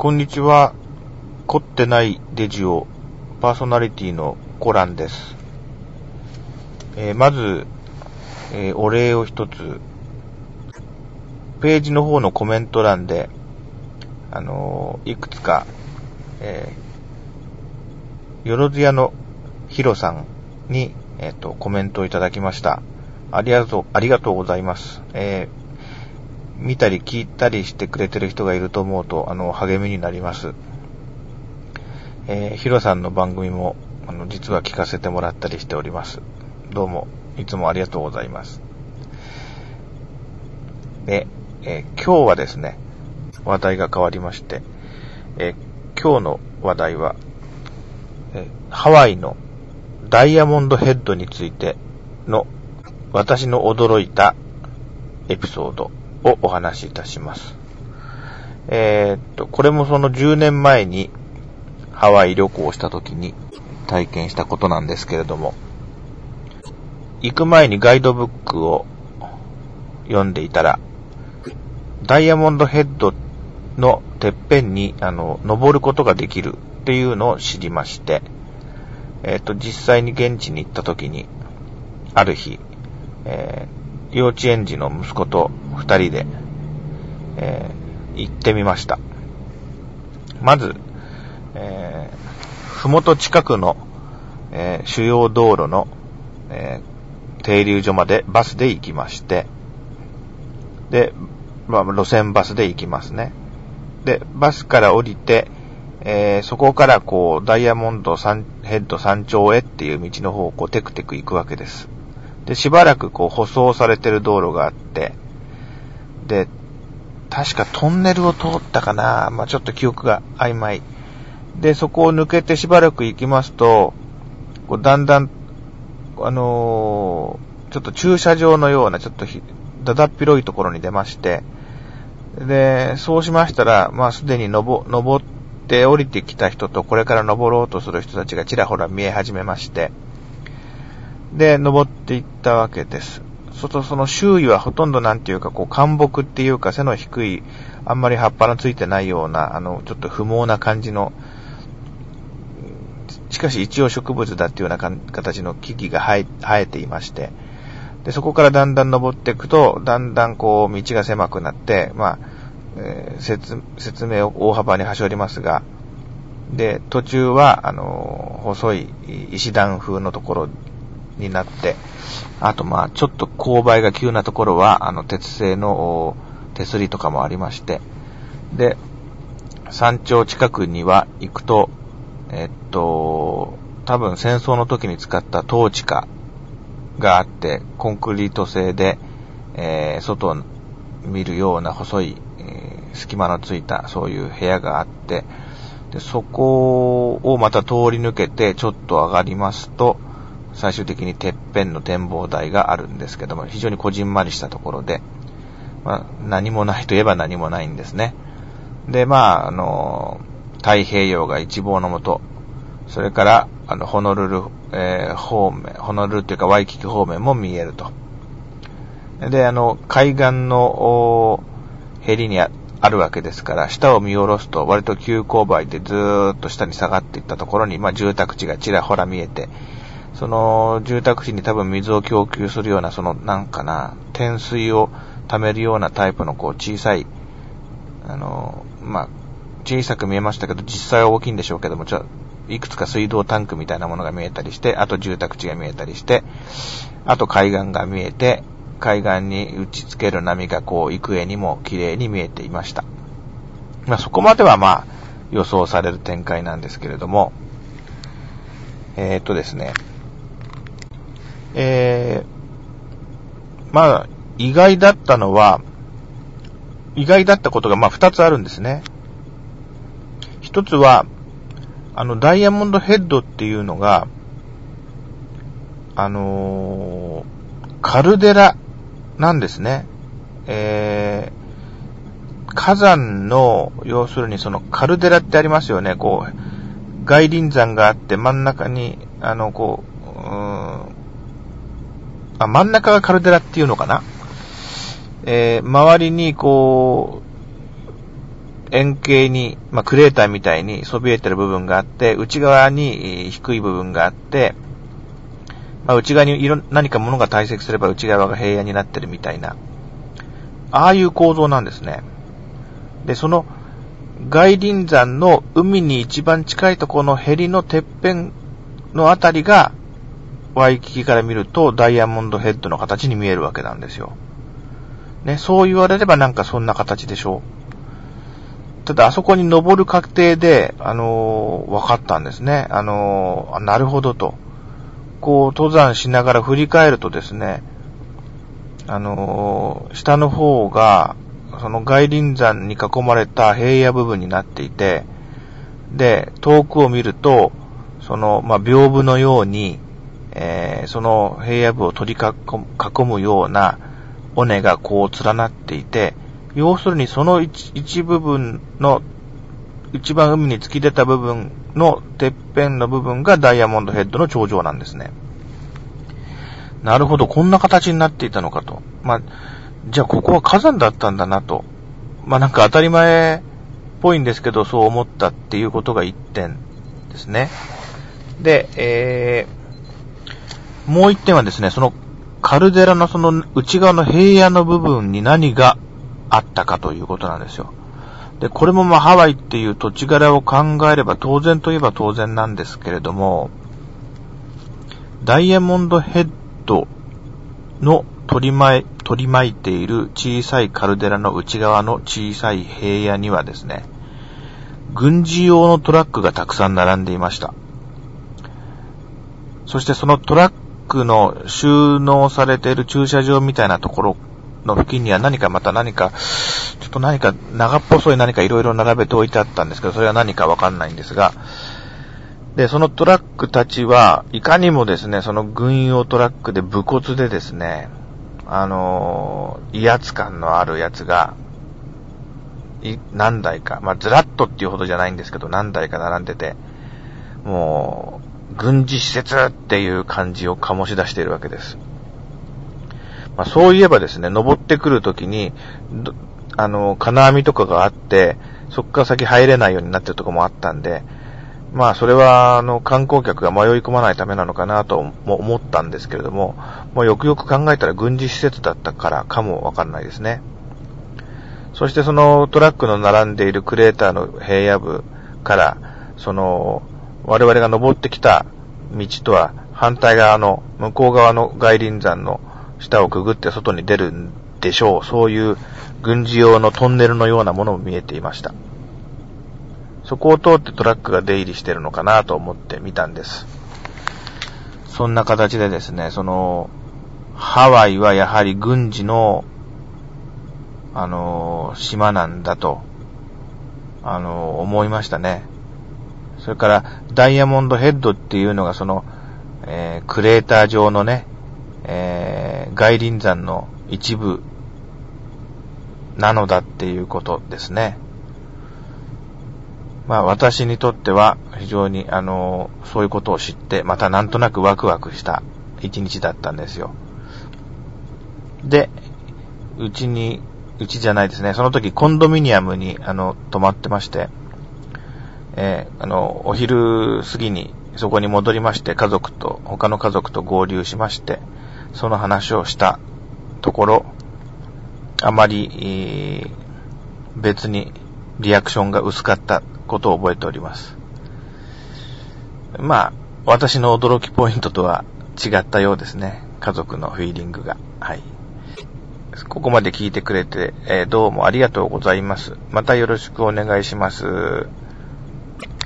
こんにちは。凝ってないデジオパーソナリティのコランです。まず、お礼を一つ。ページの方のコメント欄で、いくつか、よろずやのヒロさんに、コメントをいただきました。ありがとうございます。見たり聞いたりしてくれてる人がいると思うと、励みになります。ヒロさんの番組も、実は聞かせてもらったりしております。どうも、いつもありがとうございます。で、今日はですね、話題が変わりまして、今日の話題は、ハワイのダイヤモンドヘッドについての私の驚いたエピソードをお話しいたします。これもその10年前にハワイ旅行した時に体験したことなんですけれども、行く前にガイドブックを読んでいたら、ダイヤモンドヘッドのてっぺんに登ることができるっていうのを知りまして、実際に現地に行った時にある日、幼稚園児の息子と二人で、行ってみました。まず、ふもと近くの、主要道路の、停留所までバスで行きまして、で、路線バスで行きますね。で、バスから降りて、そこからダイヤモンドヘッド山頂へっていう道の方をテクテク行くわけです。で、しばらく舗装されてる道路があって、で、確かトンネルを通ったかな、ちょっと記憶が曖昧。で、そこを抜けてしばらく行きますと、だんだん、ちょっと駐車場のような、ちょっとだだっ広いところに出まして、で、そうしましたら、すでに登って降りてきた人と、これから登ろうとする人たちがちらほら見え始めまして、で、登っていったわけです。その周囲はほとんど灌木っていうか背の低い、あんまり葉っぱのついてないような、ちょっと不毛な感じの、しかし一応植物だっていうような形の木々が生えていまして、で、そこからだんだん登っていくと、だんだん道が狭くなって、説明を大幅に端折りますが、で、途中は、細い石段風のところになって、あとちょっと勾配が急なところは、鉄製の手すりとかもありまして、で、山頂近くには行くと、多分戦争の時に使ったトーチカがあって、コンクリート製で、外を見るような細い、隙間のついたそういう部屋があって、で、そこをまた通り抜けてちょっと上がりますと、最終的にてっぺんの展望台があるんですけども、非常にこじんまりしたところで、何もないといえば何もないんですね。で、太平洋が一望のもと、それから、ホノルルっていうかワイキキ方面も見えると。で、海岸のへりにあるわけですから、下を見下ろすと割と急勾配でずーっと下に下がっていったところに、住宅地がちらほら見えて、その住宅地に多分水を供給するような、天水を溜めるようなタイプの小さい、小さく見えましたけど、実際は大きいんでしょうけども、いくつか水道タンクみたいなものが見えたりして、あと住宅地が見えたりして、あと海岸が見えて、海岸に打ちつける波が幾重にも綺麗に見えていました。そこまでは予想される展開なんですけれども、ですね、意外だったことが2つあるんですね。一つは、ダイヤモンドヘッドっていうのが、カルデラなんですね。火山の、要するにそのカルデラってありますよね。外輪山があって真ん中に、真ん中がカルデラっていうのかな。周りに円形に、クレーターみたいにそびえてる部分があって、内側に低い部分があって、内側に何か物が堆積すれば内側が平野になってるみたいな、ああいう構造なんですね。で、その外輪山の海に一番近いところのへりのてっぺんのあたりが、ワイキキから見るとダイヤモンドヘッドの形に見えるわけなんですよ。ね、そう言われればなんかそんな形でしょう。ただあそこに登る過程で、分かったんですね。なるほどと。こう登山しながら振り返るとですね、下の方が、その外輪山に囲まれた平野部分になっていて、で、遠くを見ると、その、屏風のように、その平野部を取り囲むような尾根がこう連なっていて、要するにその一部分の、一番海に突き出た部分のてっぺんの部分がダイヤモンドヘッドの頂上なんですね。なるほど、こんな形になっていたのかと。じゃあここは火山だったんだなと。なんか当たり前っぽいんですけど、そう思ったっていうことが一点ですね。で、もう一点はですね、そのカルデラのその内側の平野の部分に何があったかということなんですよ。で、これもハワイっていう土地柄を考えれば当然といえば当然なんですけれども、ダイヤモンドヘッドの取り巻いている小さいカルデラの内側の小さい平野にはですね、軍事用のトラックがたくさん並んでいました。そしてそのトラックの収納されている駐車場みたいなところの付近には何か長っぽそい何かいろいろ並べておいてあったんですけど、それは何かわかんないんですが、で、そのトラックたちはいかにもですね、その軍用トラックで武骨でですね、威圧感のあるやつが、何台か、ずらっとっていうほどじゃないんですけど、何台か並んでて、もう、軍事施設っていう感じを醸し出しているわけです。そういえばですね、登ってくるときに、金網とかがあって、そこから先入れないようになってるところもあったんで、それは、観光客が迷い込まないためなのかなと思ったんですけれども、よくよく考えたら軍事施設だったからかもわかんないですね。そしてそのトラックの並んでいるクレーターの平野部から、我々が登ってきた道とは反対側の向こう側の外輪山の下をくぐって外に出るんでしょう。そういう軍事用のトンネルのようなものも見えていました。そこを通ってトラックが出入りしてるのかなと思って見たんです。そんな形でですね、ハワイはやはり軍事の、島なんだと、思いましたね。それから、ダイヤモンドヘッドっていうのがクレーター状のね、外輪山の一部なのだっていうことですね。私にとっては非常にそういうことを知ってまたなんとなくワクワクした一日だったんですよ。で、うちじゃないですね。その時コンドミニアムに泊まってまして、お昼過ぎにそこに戻りまして他の家族と合流しまして、その話をしたところ、あまり、別にリアクションが薄かったことを覚えております。私の驚きポイントとは違ったようですね。家族のフィーリングが。はい。ここまで聞いてくれて、どうもありがとうございます。またよろしくお願いします。